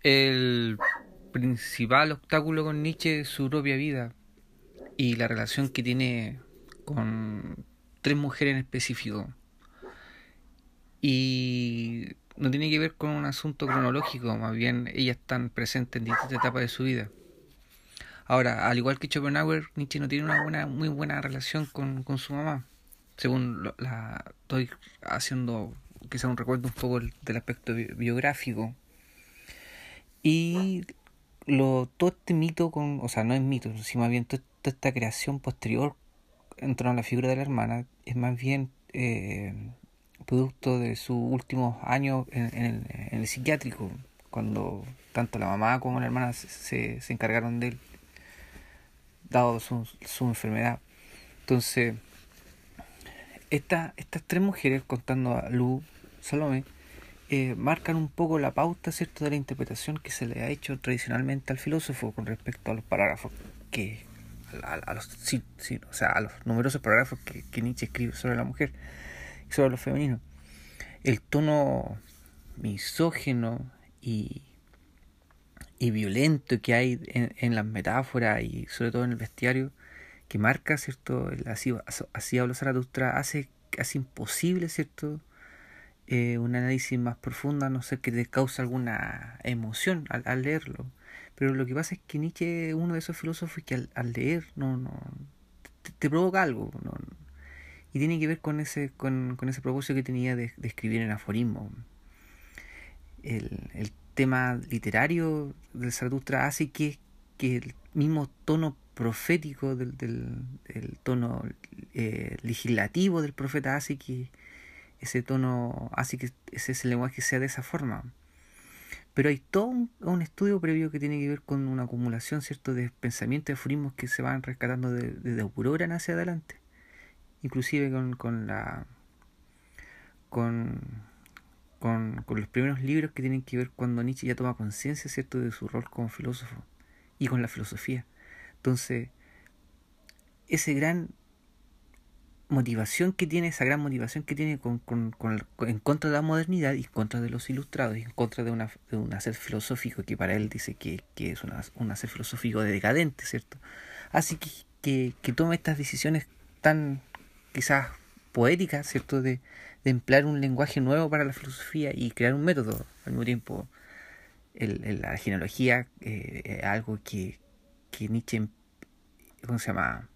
El principal obstáculo con Nietzsche es su propia vida y la relación que tiene con tres mujeres en específico. Y no tiene que ver con un asunto cronológico, más bien ellas están presentes en distintas etapas de su vida. Ahora, al igual que Schopenhauer, Nietzsche no tiene una muy buena relación con su mamá. Según estoy haciendo quizá un recuerdo un poco del aspecto biográfico. Y todo este mito, o sea, no es mito, sino más bien toda esta creación posterior en torno a la figura de la hermana es más bien producto de sus últimos años en el psiquiátrico, cuando tanto la mamá como la hermana se encargaron de él, dado su enfermedad. Entonces, estas tres mujeres, contando a Lu, Salome, marcan un poco la pauta, ¿cierto?, de la interpretación que se le ha hecho tradicionalmente al filósofo con respecto a los parágrafos que a los o sea, a los numerosos parágrafos que Nietzsche escribe sobre la mujer y sobre lo femenino. El tono misógino y violento que hay en las metáforas y sobre todo en el bestiario que marca, ¿cierto?, así habla Zaratustra, hace imposible, ¿cierto?, un análisis más profundo, a no ser que te cause alguna emoción al leerlo. Pero lo que pasa es que Nietzsche es uno de esos filósofos que al leer te provoca algo, ¿no? Y tiene que ver con ese propósito que tenía de escribir en aforismo. El tema literario del Zaratustra hace que el mismo tono profético el tono legislativo del profeta hace que ese tono, hace que ese lenguaje sea de esa forma. Pero hay todo un estudio previo que tiene que ver con una acumulación, ¿cierto?, de pensamientos y aforismos que se van rescatando desde Aurora hacia adelante. Inclusive con, con los primeros libros que tienen que ver cuando Nietzsche ya toma conciencia, ¿cierto?, de su rol como filósofo y con la filosofía. Entonces, esa gran motivación que tiene en contra de la modernidad y en contra de los ilustrados y en contra de un hacer filosófico que para él dice que es un hacer filosófico decadente, ¿cierto? Así que toma estas decisiones tan quizás poéticas, ¿cierto?, de emplear un lenguaje nuevo para la filosofía y crear un método. Al mismo tiempo, la genealogía es algo que Nietzsche, ¿cómo se llama?,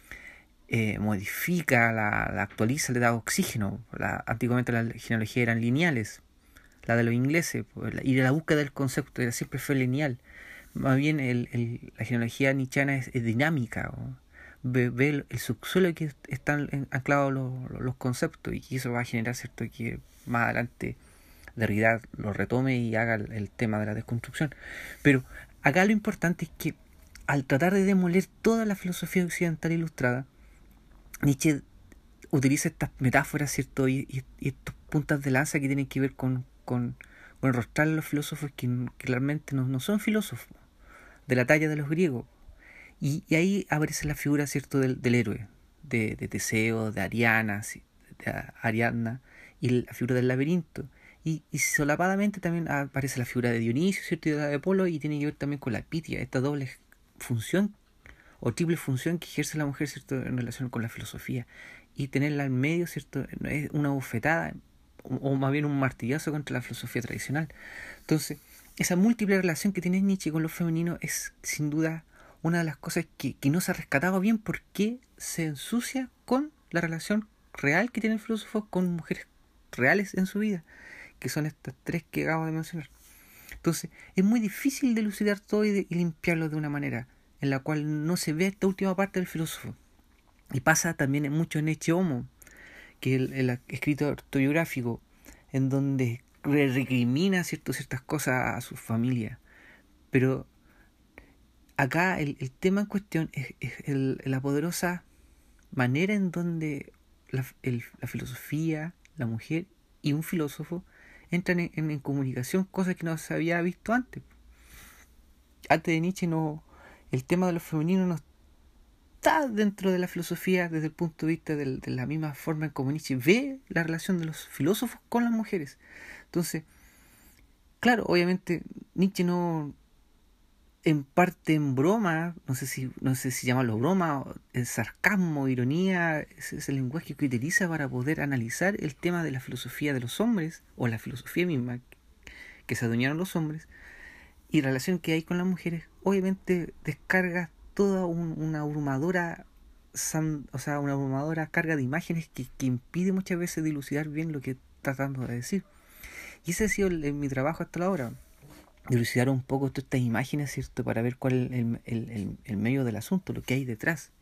modifica, la actualiza, le da oxígeno. Antiguamente las genealogías eran lineales, la de los ingleses, y la búsqueda del concepto siempre fue lineal. Más bien la genealogía nietzscheana es dinámica, ¿no? Ve el subsuelo que están anclados los conceptos, y eso va a generar, ¿cierto?, que más adelante Derrida lo retome y haga el tema de la desconstrucción. Pero acá lo importante es que al tratar de demoler toda la filosofía occidental ilustrada, Nietzsche utiliza estas metáforas, ¿cierto?, y estos puntas de lanza que tienen que ver con enrostrar a los filósofos que claramente no son filósofos de la talla de los griegos. Y ahí aparece la figura, ¿cierto?, del héroe, de Teseo, de Ariadna, y la figura del laberinto. Y solapadamente también aparece la figura de Dionisio, ¿cierto?, y de la de Apolo, y tiene que ver también con la Pitia, esta doble función o triple función que ejerce la mujer, ¿cierto?, en relación con la filosofía. Y tenerla en medio, ¿cierto?, es una bofetada o más bien un martillazo contra la filosofía tradicional. Entonces, esa múltiple relación que tiene Nietzsche con lo femenino es sin duda una de las cosas que no se ha rescatado bien, porque se ensucia con la relación real que tiene el filósofo con mujeres reales en su vida, que son estas tres que acabo de mencionar. Entonces, es muy difícil de elucidar todo y limpiarlo de una manera en la cual no se ve esta última parte del filósofo. Y pasa también mucho en Ecce Homo, que es el escrito autobiográfico, en donde recrimina ciertas cosas a su familia. Pero acá el tema en cuestión es la poderosa manera en donde la filosofía, la mujer y un filósofo entran en comunicación, cosas que no se había visto antes. Antes de Nietzsche el tema de lo femenino no está dentro de la filosofía desde el punto de vista de la misma forma en como Nietzsche ve la relación de los filósofos con las mujeres. Entonces, claro, obviamente Nietzsche no, en parte en broma, no sé si llamarlo broma, el sarcasmo, ironía, ese es el lenguaje que utiliza para poder analizar el tema de la filosofía de los hombres, o la filosofía misma, que se adueñaron los hombres, y la relación que hay con las mujeres, obviamente descarga toda una abrumadora una abrumadora carga de imágenes que impide muchas veces dilucidar bien lo que está tratando de decir. Y ese ha sido mi trabajo hasta ahora, dilucidar un poco todas estas imágenes, ¿cierto? Para ver cuál es el medio del asunto, lo que hay detrás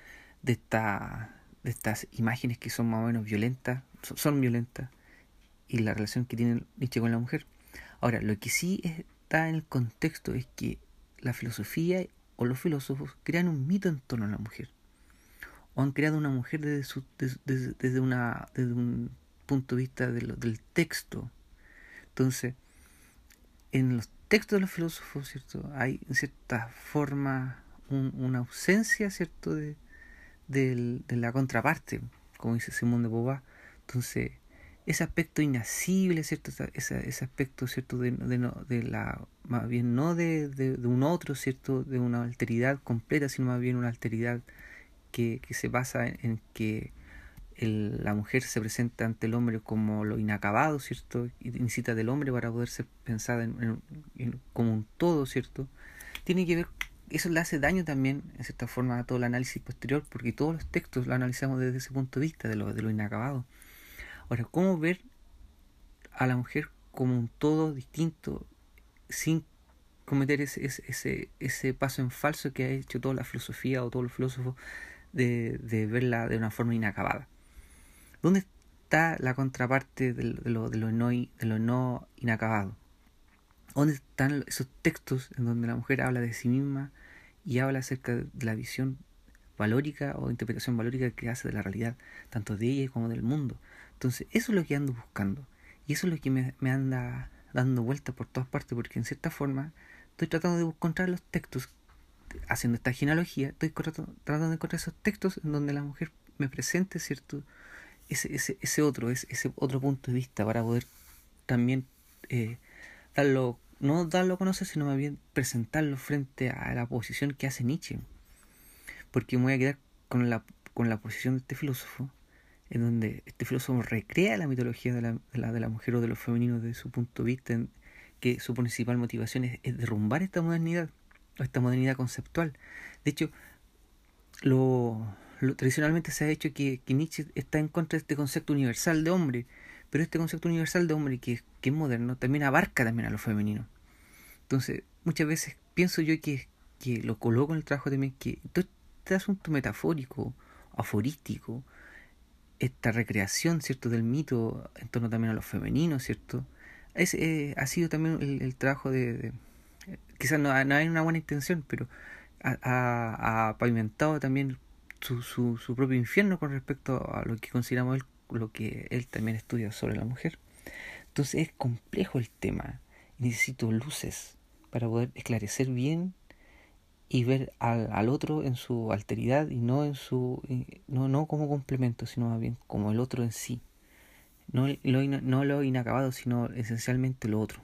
de estas imágenes que son más o menos violentas, son violentas, y la relación que tiene Nietzsche con la mujer. Ahora, lo que sí está en el contexto es que la filosofía o los filósofos crean un mito en torno a la mujer, o han creado una mujer desde un punto de vista del texto. Entonces, en los textos de los filósofos, ¿cierto? Hay en cierta forma una ausencia, ¿cierto? De la contraparte, como dice Simón de Beauvoir. Entonces, ese aspecto inacible, ¿cierto? Ese aspecto, ¿cierto? Más bien no de un otro, ¿cierto? De una alteridad completa, sino más bien una alteridad que se basa en que la mujer se presenta ante el hombre como lo inacabado, ¿cierto? Y necesita del hombre para poder ser pensada como un todo, ¿cierto? Tiene que ver, eso le hace daño también, en cierta forma, a todo el análisis posterior, porque todos los textos lo analizamos desde ese punto de vista, de lo inacabado. Ahora, ¿cómo ver a la mujer como un todo distinto, sin cometer ese paso en falso que ha hecho toda la filosofía o todos los filósofos de verla de una forma inacabada? ¿Dónde está la contraparte de lo no inacabado? ¿Dónde están esos textos en donde la mujer habla de sí misma y habla acerca de la visión valórica o interpretación valórica que hace de la realidad, tanto de ella como del mundo? Entonces, eso es lo que ando buscando. Y eso es lo que me anda dando vueltas por todas partes, porque en cierta forma estoy tratando de encontrar los textos, haciendo esta genealogía, estoy tratando de encontrar esos textos en donde la mujer me presente, ¿cierto? Ese otro punto de vista, para poder también no darlo a conocer, sino más bien presentarlo frente a la posición que hace Nietzsche. Porque me voy a quedar con la posición de este filósofo, en donde este filósofo recrea la mitología de la mujer o de lo femenino desde su punto de vista, en que su principal motivación es derrumbar esta modernidad, o esta modernidad conceptual. De hecho, tradicionalmente se ha hecho que Nietzsche está en contra de este concepto universal de hombre, pero este concepto universal de hombre que es moderno también abarca también a lo femenino. Entonces, muchas veces pienso yo que lo coloco en el trabajo también, que todo este asunto metafórico, aforístico, esta recreación, ¿cierto?, del mito en torno también a lo femenino, ¿cierto? Ha sido también el trabajo quizás no hay una buena intención, pero ha pavimentado también su propio infierno con respecto a lo que consideramos lo que él también estudia sobre la mujer. Entonces es complejo el tema. Necesito luces para poder esclarecer bien y ver al otro en su alteridad y no como complemento, sino más bien como el otro en sí. No lo inacabado, sino esencialmente lo otro.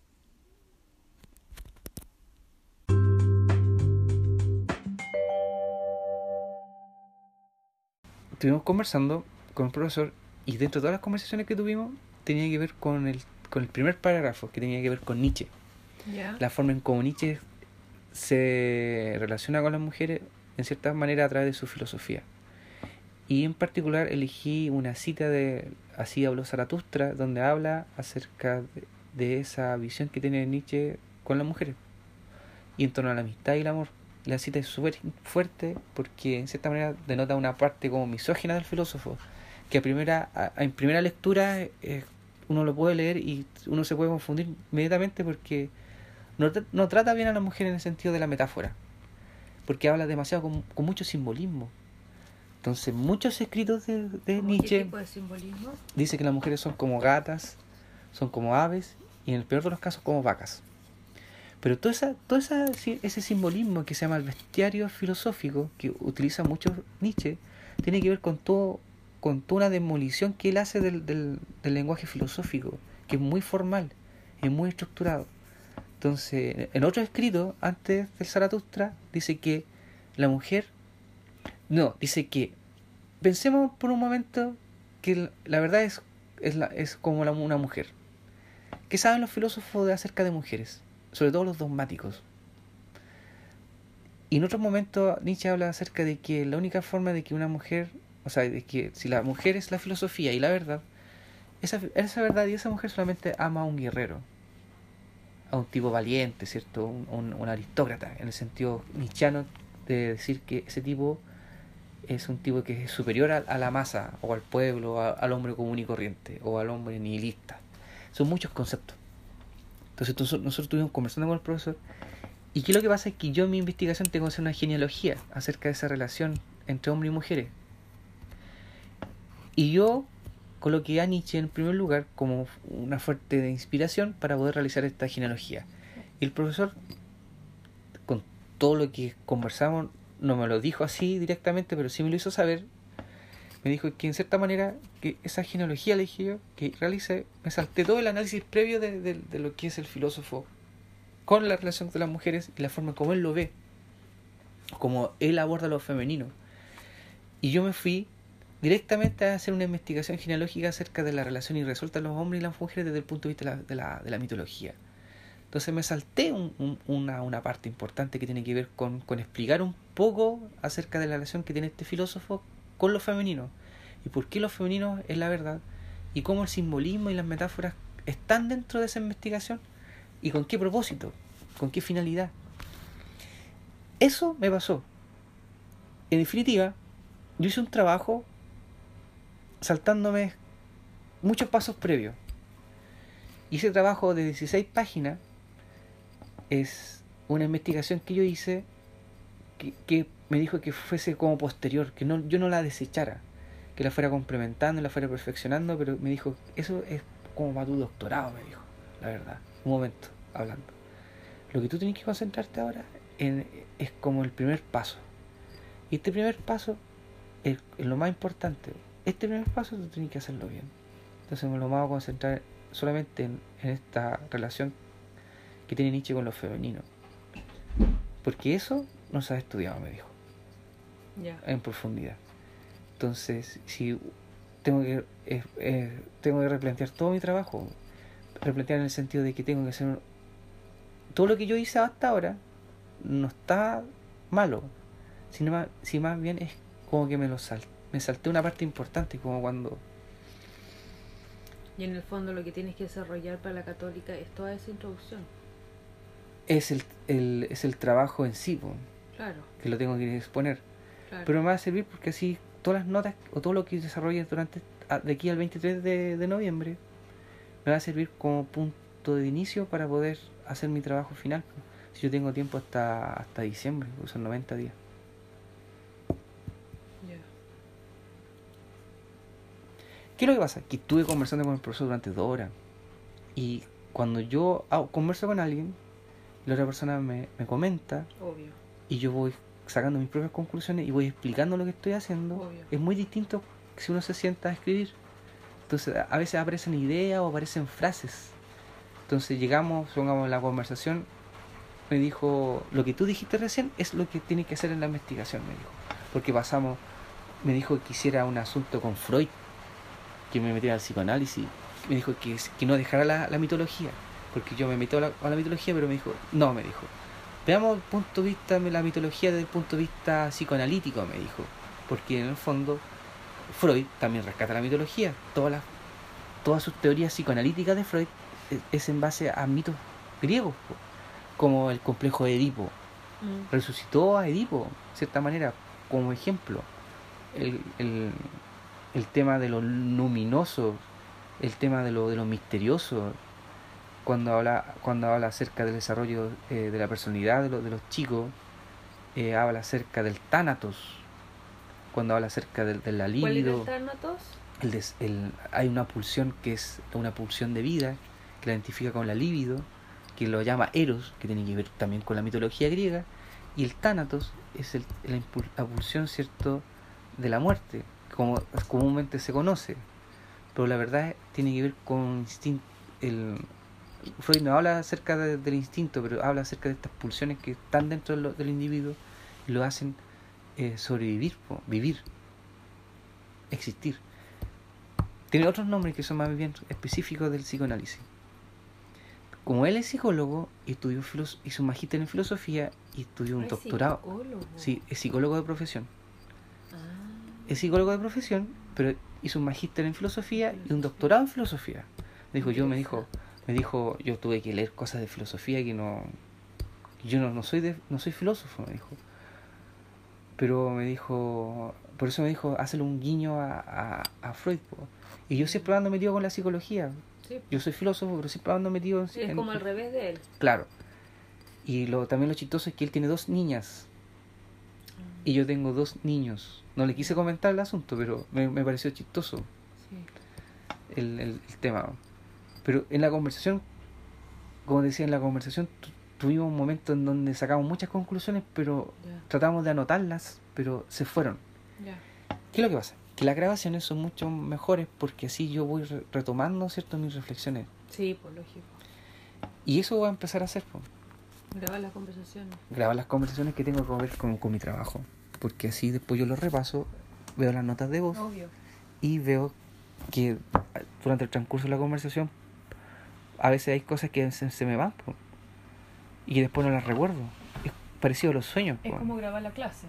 Estuvimos conversando con el profesor, y dentro de todas las conversaciones que tuvimos tenía que ver con el primer parágrafo, que tenía que ver con Nietzsche. Yeah. La forma en cómo Nietzsche se relaciona con las mujeres en cierta manera a través de su filosofía. Y en particular elegí una cita de Así habló Zaratustra, donde habla acerca de esa visión que tiene Nietzsche con las mujeres y en torno a la amistad y el amor. La cita es súper fuerte porque en cierta manera denota una parte como misógina del filósofo, que en primera lectura uno lo puede leer y uno se puede confundir inmediatamente, porque no trata bien a la mujer en el sentido de la metáfora, porque habla demasiado con mucho simbolismo. Entonces, muchos escritos de Nietzsche. ¿Qué tipo de simbolismo? Dice que las mujeres son como gatas, son como aves, y en el peor de los casos como vacas. Pero todo ese simbolismo que se llama el bestiario filosófico, que utiliza mucho Nietzsche, tiene que ver con toda una demolición que él hace del lenguaje filosófico, que es muy formal, es muy estructurado. Entonces, en otro escrito, antes del Zaratustra, dice que la mujer... No, dice que pensemos por un momento que la verdad es como una mujer. ¿Qué saben los filósofos acerca de mujeres? Sobre todo los dogmáticos. Y en otros momentos Nietzsche habla acerca de que la única forma de que una mujer, o sea, de que si la mujer es la filosofía y la verdad, esa verdad y esa mujer solamente ama a un guerrero, a un tipo valiente, ¿cierto? Un aristócrata, en el sentido nietzscheano de decir que ese tipo es un tipo que es superior a la masa, o al pueblo, al hombre común y corriente, o al hombre nihilista. Son muchos conceptos. Entonces nosotros estuvimos conversando con el profesor, y qué es lo que pasa es que yo en mi investigación tengo que hacer una genealogía acerca de esa relación entre hombres y mujeres. Y yo coloqué a Nietzsche en primer lugar como una fuente de inspiración para poder realizar esta genealogía. Y el profesor, con todo lo que conversamos, no me lo dijo así directamente, pero sí me lo hizo saber. Me dijo que en cierta manera que esa genealogía, le dije yo, que realicé, me salté todo el análisis previo de lo que es el filósofo con la relación de las mujeres y la forma como él lo ve, como él aborda lo femenino. Y yo me fui directamente a hacer una investigación genealógica acerca de la relación irresuelta de los hombres y las mujeres desde el punto de vista de la mitología. Entonces me salté una parte importante que tiene que ver con explicar un poco acerca de la relación que tiene este filósofo con lo femenino, y por qué lo femenino es la verdad, y cómo el simbolismo y las metáforas están dentro de esa investigación, y con qué propósito, con qué finalidad. Eso me pasó. En definitiva, yo hice un trabajo saltándome muchos pasos previos. Y ese trabajo de 16 páginas es una investigación que yo hice que me dijo que fuese como posterior, que yo no la desechara, que la fuera complementando, la fuera perfeccionando, pero me dijo, eso es como para tu doctorado, me dijo, la verdad, un momento, hablando. Lo que tú tienes que concentrarte ahora es como el primer paso. Y este primer paso es lo más importante. Este primer paso tú tienes que hacerlo bien. Entonces me lo vamos a concentrar solamente en esta relación que tiene Nietzsche con lo femenino. Porque eso no se ha estudiado, me dijo. En profundidad. Entonces, si tengo que replantear todo mi trabajo, replantear en el sentido de que tengo que hacer todo lo que yo hice hasta ahora no está malo, si más bien es como que me salté una parte importante, como cuando... Y en el fondo lo que tienes que desarrollar para la católica es toda esa introducción. Es el trabajo en sí, claro, que lo tengo que exponer. claro. Pero me va a servir porque así todas las notas o todo lo que desarrolle de aquí al 23 de noviembre me va a servir como punto de inicio para poder hacer mi trabajo final. Si yo tengo tiempo hasta diciembre, son 90 días. ¿Qué es lo que pasa? Que estuve conversando con el profesor durante 2 horas. Y cuando yo converso con alguien, la otra persona me comenta. Obvio. Y yo voy sacando mis propias conclusiones y voy explicando lo que estoy haciendo. Obvio. Es muy distinto que si uno se sienta a escribir. Entonces a veces aparecen ideas o aparecen frases. Entonces pongamos la conversación, me dijo, lo que tú dijiste recién es lo que tiene que hacer en la investigación, me dijo. Porque me dijo que hiciera un asunto con Freud, que me metiera al psicoanálisis. Me dijo que no dejara la mitología, porque yo me meto a la mitología, pero me dijo, no, me dijo, veamos el punto de vista de la mitología desde el punto de vista psicoanalítico, me dijo, porque en el fondo Freud también rescata la mitología. Todas sus teorías psicoanalíticas de Freud es en base a mitos griegos, como el complejo de Edipo. Resucitó a Edipo, de cierta manera, como ejemplo. El tema de lo luminoso, el tema de lo misterioso, cuando habla acerca del desarrollo de la personalidad de los chicos, habla acerca del tánatos, cuando habla acerca de la libido. ¿Cuál es el tánatos? Hay una pulsión que es una pulsión de vida, que la identifica con la libido, que lo llama Eros, que tiene que ver también con la mitología griega, y el tánatos es la pulsión, ¿cierto?, de la muerte, como comúnmente se conoce, pero la verdad tiene que ver con Freud no habla acerca del instinto, pero habla acerca de estas pulsiones que están dentro del individuo y lo hacen sobrevivir, vivir, existir. Tiene otros nombres que son más bien específicos del psicoanálisis. Como él es psicólogo, hizo un magíster en filosofía y estudió un doctorado. ¿Psicólogo? Sí, es psicólogo de profesión. Ah, Es psicólogo de profesión, pero hizo un magíster en filosofía y un doctorado en filosofía. Me dijo, yo tuve que leer cosas de filosofía que yo no soy filósofo, me dijo. Pero por eso me dijo, hazle un guiño a Freud, po. Y yo siempre ando metido con la psicología. sí. Yo soy filósofo, pero siempre ando metido Es como al revés de él. Claro. Y también lo chistoso es que él tiene 2 niñas y yo tengo 2 niños. No le quise comentar el asunto, pero me pareció chistoso Sí. el tema. Pero en la conversación, como decía, en la conversación tuvimos un momento en donde sacamos muchas conclusiones, pero Ya. tratamos de anotarlas, pero se fueron. Ya. ¿Qué es lo que pasa? Que las grabaciones son mucho mejores porque así yo voy retomando, ¿cierto?, mis reflexiones. Sí, pues lógico. Y eso voy a empezar a hacer, po. Grabar las conversaciones. Grabar las conversaciones que tengo que ver con mi trabajo. Porque así después yo los repaso, veo las notas de voz Obvio. y veo que durante el transcurso de la conversación a veces hay cosas que se me van, po, y después no las recuerdo. Es parecido a los sueños, po. Es como grabar la clase.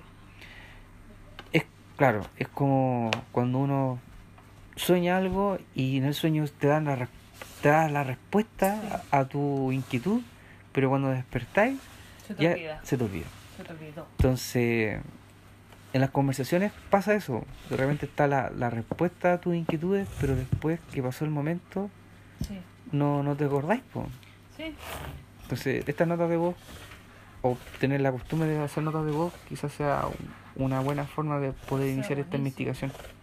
Claro, es como cuando uno sueña algo y en el sueño te da la respuesta Sí. a tu inquietud, pero cuando despertáis Se te ya olvida. se te olvida. Se te olvidó. Entonces, en las conversaciones pasa eso. De repente está la respuesta a tus inquietudes, pero después que pasó el momento, Sí. no te acordáis, po. Sí. Entonces, estas notas de voz, o tener la costumbre de hacer notas de voz, quizás sea una buena forma de poder Sea iniciar esta buenísimo. investigación.